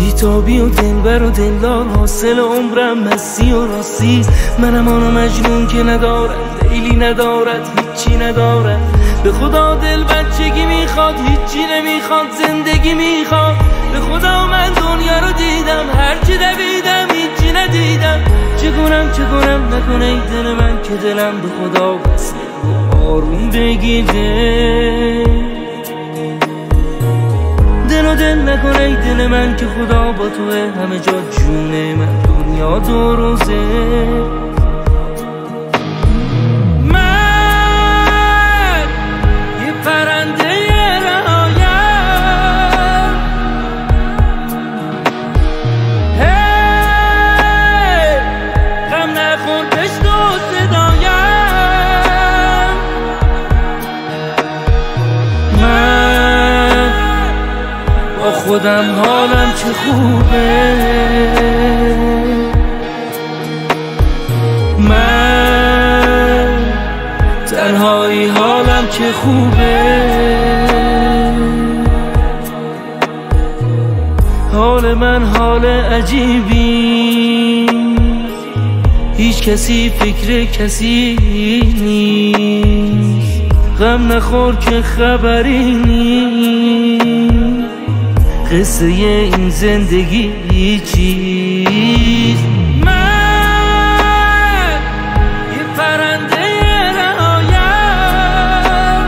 بیتابی و دلبر و دلدار، حاصل عمرم مستی و راستی. منم آن مجنون که ندارد لیلی، ندارد هیچی ندارد. به خدا دل بچگی میخواد، هیچی نمیخواد، زندگی میخواد. به خدا من دنیا رو دیدم، هرچی دویدم هیچی ندیدم. چه کنم نکنه ای دل من که دلم به خدا بسته و آروم بگیره. دل نکنه ای دل من که خدا با توه، همه جا جونه من، دنیا دو روزه. من یه پرنده رهایم، هی غم نخور پشت و صدایم. من با خودم حالم چه خوبه، من تنهایی حالم چه خوبه. حال من حال عجیبی، هیچ کسی فکر کسی نیست. غم نخور که خبری نیست، قصه این زندگی چیست. من یه پرنده رهایم،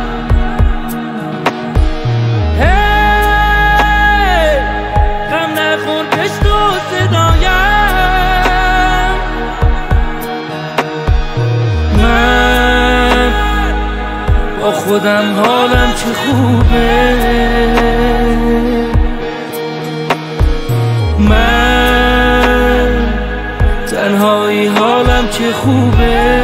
هی غم نخور پشت و صدایم. من با خودم حالم چه خوبه، من تنهایی حالم چه خوبه.